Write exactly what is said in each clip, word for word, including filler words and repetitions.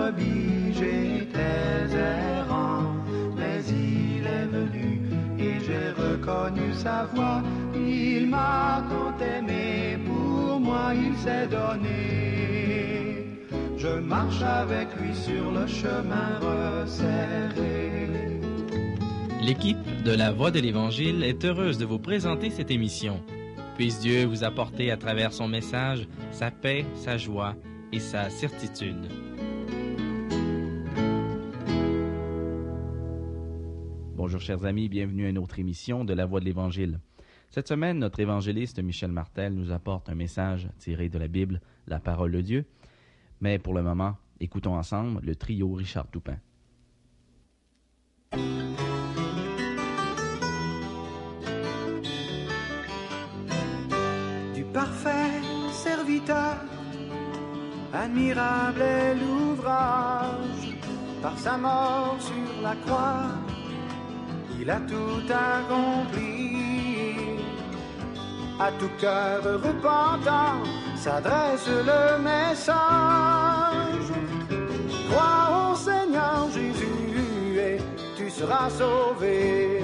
brebis, j'étais errant, mais il est venu et j'ai reconnu sa voix. Il m'a tant aimé, pour moi il s'est donné. Je marche avec lui sur le chemin resserré. L'équipe de La Voix de l'Évangile est heureuse de vous présenter cette émission. Puisse Dieu vous apporter à travers son message sa paix, sa joie et sa certitude. Bonjour chers amis, bienvenue à une autre émission de La Voix de l'Évangile. Cette semaine, notre évangéliste Michel Martel nous apporte un message tiré de la Bible, la parole de Dieu. Mais pour le moment, écoutons ensemble le trio Richard Toupin. Du parfait serviteur, admirable est l'ouvrage, par sa mort sur la croix, il a tout accompli. À tout cœur repentant s'adresse le message. Crois au Seigneur Jésus et tu seras sauvé.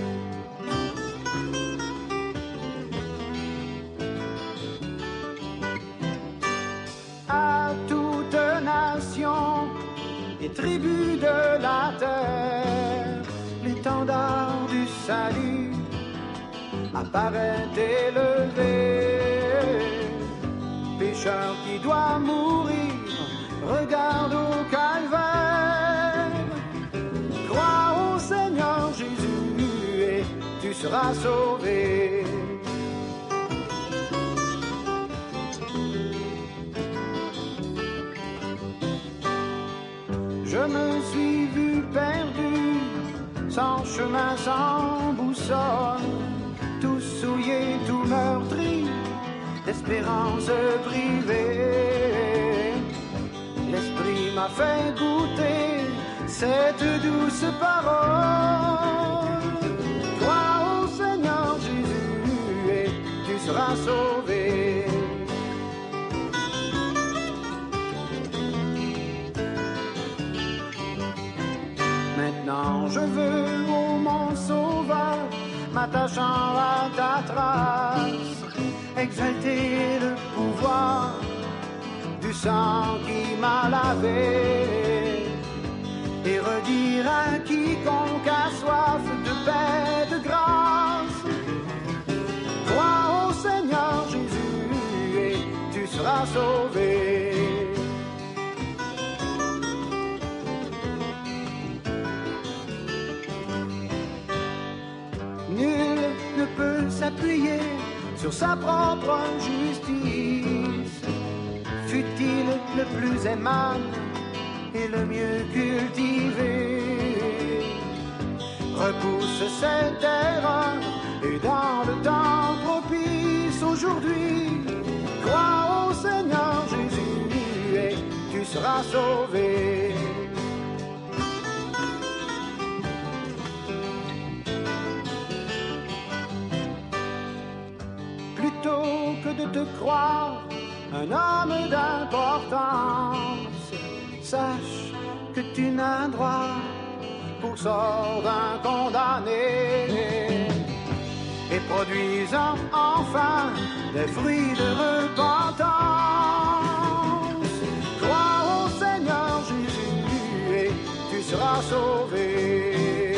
À toute nation et tribu de la terre, l'étendard du salut apparaît élevé. Pécheur qui doit mourir, regarde au calvaire. Crois au Seigneur Jésus et tu seras sauvé. Je me suis vu perdu, sans chemin, sans boussole, tout souillé, tout meurtri, d'espérance privée. L'Esprit m'a fait goûter cette douce parole. Crois au Seigneur Jésus et tu seras sauvé. Maintenant je veux, ô mon sauveur, m'attachant à ta trace, exalter le pouvoir du sang qui m'a lavé et redire à quiconque a soif de paix, de grâce. Crois au Seigneur Jésus et tu seras sauvé. Nul ne peut s'appuyer sur sa propre justice, fut-il le plus aimable et le mieux cultivé. Repousse cette erreur et dans le temps propice aujourd'hui, crois au Seigneur Jésus et tu seras sauvé. Plutôt que de te croire un homme d'importance, sache que tu n'as droit pour sort d'un condamné, et produisant enfin des fruits de repentance. Crois au Seigneur Jésus et tu seras sauvé.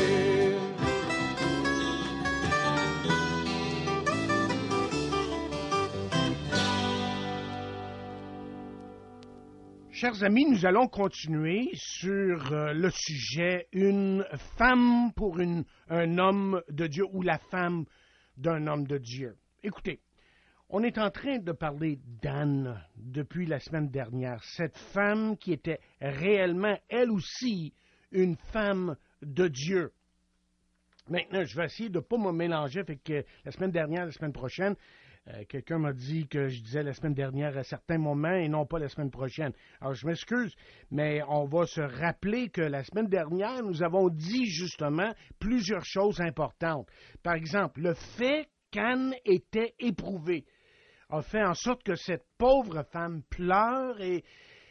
Chers amis, nous allons continuer sur euh, le sujet « Une femme pour une, un homme de Dieu » ou « La femme d'un homme de Dieu ». Écoutez, on est en train de parler d'Anne depuis la semaine dernière, cette femme qui était réellement, elle aussi, une femme de Dieu. Maintenant, je vais essayer de ne pas me mélanger avec euh, la semaine dernière, la semaine prochaine. Euh, quelqu'un m'a dit que je disais la semaine dernière à certains moments et non pas la semaine prochaine. Alors, je m'excuse, mais on va se rappeler que la semaine dernière, nous avons dit justement plusieurs choses importantes. Par exemple, le fait qu'Anne était éprouvée a fait en sorte que cette pauvre femme pleure et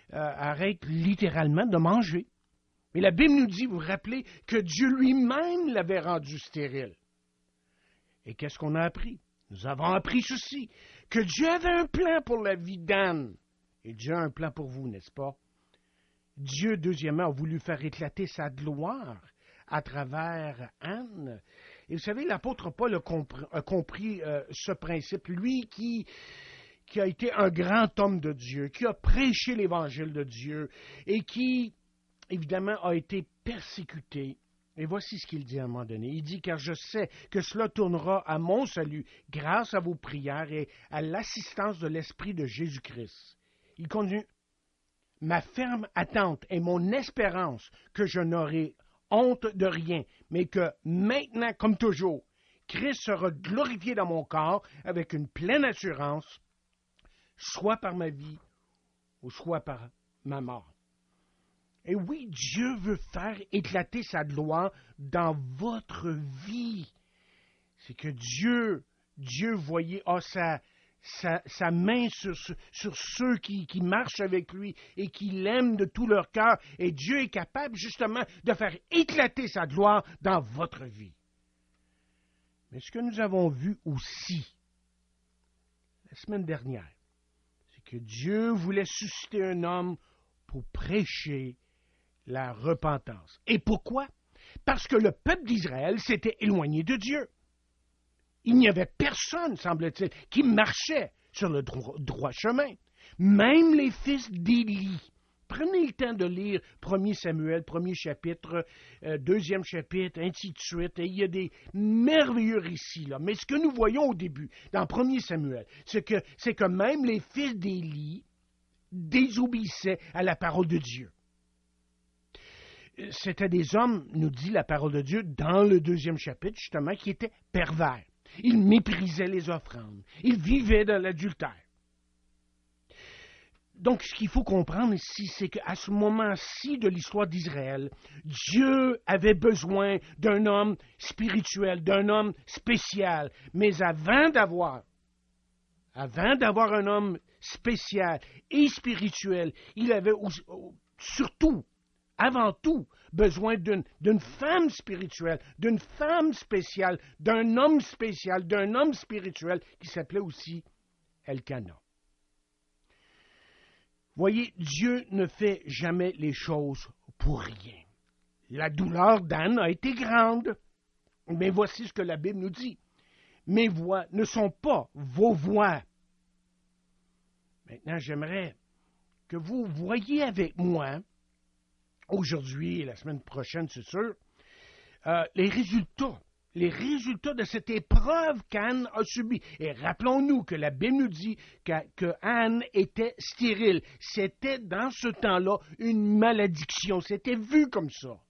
euh, arrête littéralement de manger. Mais la Bible nous dit, vous vous rappelez, que Dieu lui-même l'avait rendu stérile. Et qu'est-ce qu'on a appris? Nous avons appris ceci, que Dieu avait un plan pour la vie d'Anne. Et Dieu a un plan pour vous, n'est-ce pas? Dieu, deuxièmement, a voulu faire éclater sa gloire à travers Anne. Et vous savez, l'apôtre Paul a compris, a compris euh, ce principe. Lui qui, qui a été un grand homme de Dieu, qui a prêché l'évangile de Dieu et qui, évidemment, a été persécuté. Et voici ce qu'il dit à un moment donné. Il dit, car je sais que cela tournera à mon salut grâce à vos prières et à l'assistance de l'Esprit de Jésus-Christ. Il continue, ma ferme attente et mon espérance que je n'aurai honte de rien, mais que maintenant, comme toujours, Christ sera glorifié dans mon corps avec une pleine assurance, soit par ma vie ou soit par ma mort. Et oui, Dieu veut faire éclater sa gloire dans votre vie. C'est que Dieu, Dieu, voyez, a sa, sa, sa main sur, sur ceux qui, qui marchent avec lui et qui l'aiment de tout leur cœur. Et Dieu est capable justement de faire éclater sa gloire dans votre vie. Mais ce que nous avons vu aussi la semaine dernière, c'est que Dieu voulait susciter un homme pour prêcher la repentance. Et pourquoi? Parce que le peuple d'Israël s'était éloigné de Dieu. Il n'y avait personne, semble-t-il, qui marchait sur le droit, droit chemin. Même les fils d'Élie. Prenez le temps de lire premier Samuel, premier chapitre, euh, deuxième chapitre, ainsi de suite. Et il y a des merveilleux récits là. Mais ce que nous voyons au début, dans premier Samuel, c'est que, c'est que même les fils d'Élie désobéissaient à la parole de Dieu. C'était des hommes, nous dit la parole de Dieu, dans le deuxième chapitre, justement, qui étaient pervers. Ils méprisaient les offrandes. Ils vivaient dans l'adultère. Donc, ce qu'il faut comprendre ici, c'est qu'à ce moment-ci de l'histoire d'Israël, Dieu avait besoin d'un homme spirituel, d'un homme spécial. Mais avant d'avoir, avant d'avoir un homme spécial et spirituel, il avait surtout, avant tout, besoin d'une, d'une femme spirituelle, d'une femme spéciale, d'un homme spécial, d'un homme spirituel qui s'appelait aussi Elkana. Voyez, Dieu ne fait jamais les choses pour rien. La douleur d'Anne a été grande, mais voici ce que la Bible nous dit. Mes voix ne sont pas vos voix. Maintenant, j'aimerais que vous voyiez avec moi, aujourd'hui et la semaine prochaine, c'est sûr, euh, les résultats, les résultats de cette épreuve qu'Anne a subie. Et rappelons-nous que la Bible nous dit que, que Anne était stérile. C'était dans ce temps-là une malédiction. C'était vu comme ça.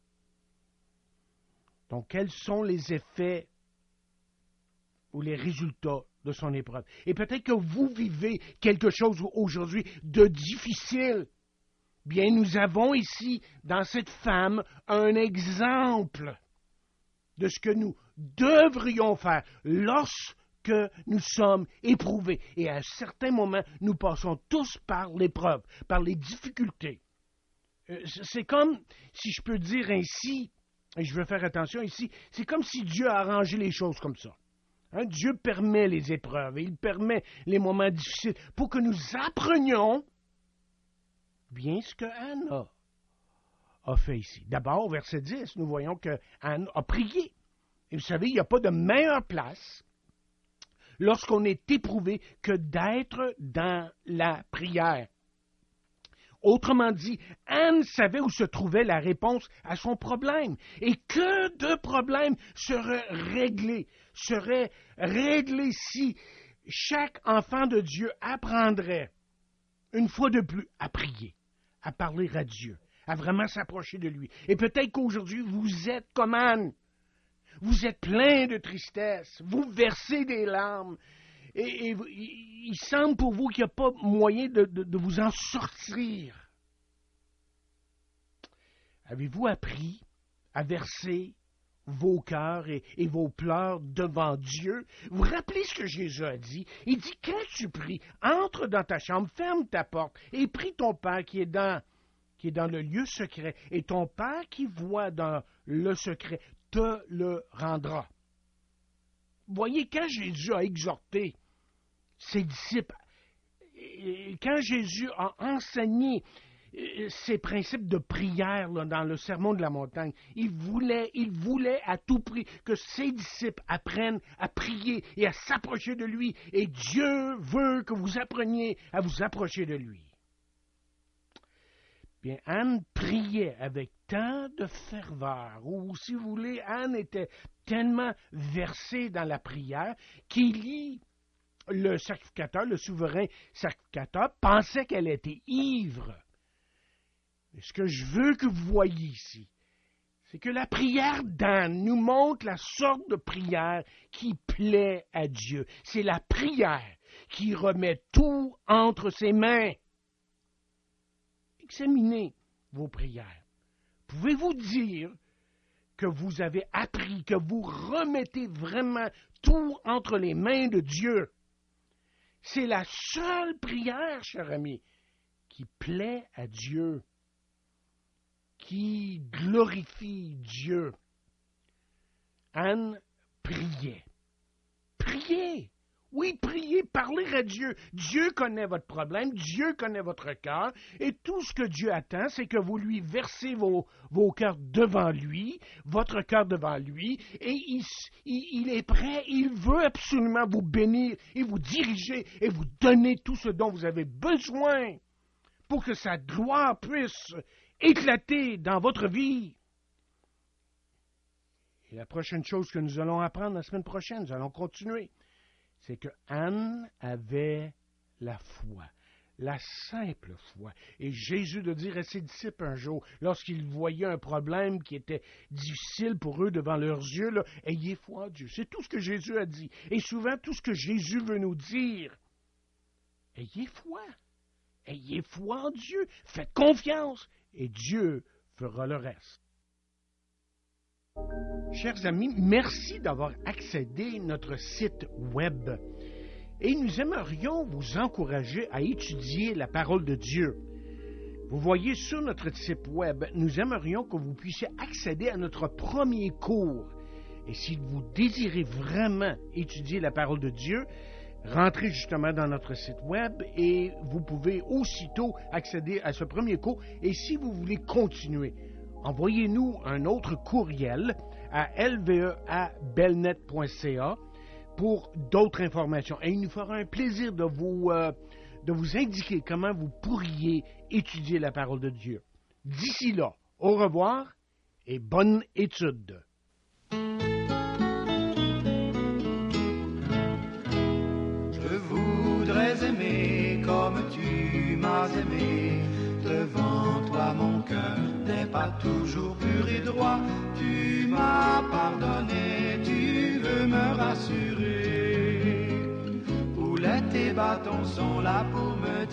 Donc, quels sont les effets ou les résultats de son épreuve? Et peut-être que vous vivez quelque chose aujourd'hui de difficile. Bien, nous avons ici, dans cette femme, un exemple de ce que nous devrions faire lorsque nous sommes éprouvés. Et à un certain moment, nous passons tous par l'épreuve, par les difficultés. C'est comme, si je peux dire ainsi, et je veux faire attention ici, c'est comme si Dieu a arrangé les choses comme ça. Hein, Dieu permet les épreuves, et il permet les moments difficiles pour que nous apprenions bien ce que Anne a, a fait ici. D'abord, au verset dix, nous voyons que Anne a prié. Et vous savez, il n'y a pas de meilleure place lorsqu'on est éprouvé que d'être dans la prière. Autrement dit, Anne savait où se trouvait la réponse à son problème. Et que de problèmes seraient réglés, seraient réglés si chaque enfant de Dieu apprendrait, une fois de plus, à prier, à parler à Dieu, à vraiment s'approcher de lui. Et peut-être qu'aujourd'hui, vous êtes comme Anne. Vous êtes plein de tristesse, vous versez des larmes, et, et il semble pour vous qu'il n'y a pas moyen de, de, de vous en sortir. Avez-vous appris à verser vos cœurs et, et vos pleurs devant Dieu. Vous rappelez ce que Jésus a dit? Il dit, quand tu pries, entre dans ta chambre, ferme ta porte et prie ton Père qui est dans, qui est dans le lieu secret. Et ton Père qui voit dans le secret te le rendra. Voyez, quand Jésus a exhorté ses disciples, quand Jésus a enseigné ces principes de prière là, dans le sermon de la montagne, il voulait, il voulait à tout prix que ses disciples apprennent à prier et à s'approcher de lui. Et Dieu veut que vous appreniez à vous approcher de lui. Bien, Anne priait avec tant de ferveur, ou si vous voulez, Anne était tellement versée dans la prière qu'Élie, le sacrificateur, le souverain sacrificateur, pensait qu'elle était ivre. Mais ce que je veux que vous voyiez ici, c'est que la prière d'Anne nous montre la sorte de prière qui plaît à Dieu. C'est la prière qui remet tout entre ses mains. Examinez vos prières. Pouvez-vous dire que vous avez appris, que vous remettez vraiment tout entre les mains de Dieu? C'est la seule prière, cher ami, qui plaît à Dieu, qui glorifie Dieu. Anne priait. Priez! Oui, priez, parlez à Dieu. Dieu connaît votre problème, Dieu connaît votre cœur, et tout ce que Dieu attend, c'est que vous lui versez vos, vos cœurs devant lui, votre cœur devant lui, et il, il, il est prêt, il veut absolument vous bénir et vous diriger et vous donner tout ce dont vous avez besoin pour que sa gloire puisse éclater dans votre vie. Et la prochaine chose que nous allons apprendre la semaine prochaine, nous allons continuer, c'est que Anne avait la foi, la simple foi. Et Jésus de dire à ses disciples un jour, lorsqu'ils voyaient un problème qui était difficile pour eux devant leurs yeux, là, ayez foi en Dieu. C'est tout ce que Jésus a dit. Et souvent, tout ce que Jésus veut nous dire, ayez foi. Ayez foi en Dieu. Faites confiance. Et Dieu fera le reste. Chers amis, merci d'avoir accédé à notre site web et nous aimerions vous encourager à étudier la parole de Dieu. Vous voyez sur notre site web, nous aimerions que vous puissiez accéder à notre premier cours. Et si vous désirez vraiment étudier la parole de Dieu, rentrez justement dans notre site web et vous pouvez aussitôt accéder à ce premier cours. Et si vous voulez continuer, envoyez-nous un autre courriel à l v e a belnet point c a pour d'autres informations. Et il nous fera un plaisir de vous, euh, de vous indiquer comment vous pourriez étudier la parole de Dieu. D'ici là, au revoir et bonne étude. Je voudrais aimer comme tu m'as aimé. Devant toi mon cœur n'est pas toujours pur et droit. Tu m'as pardonné, tu veux me rassurer. Poulettes et bâtons sont là pour me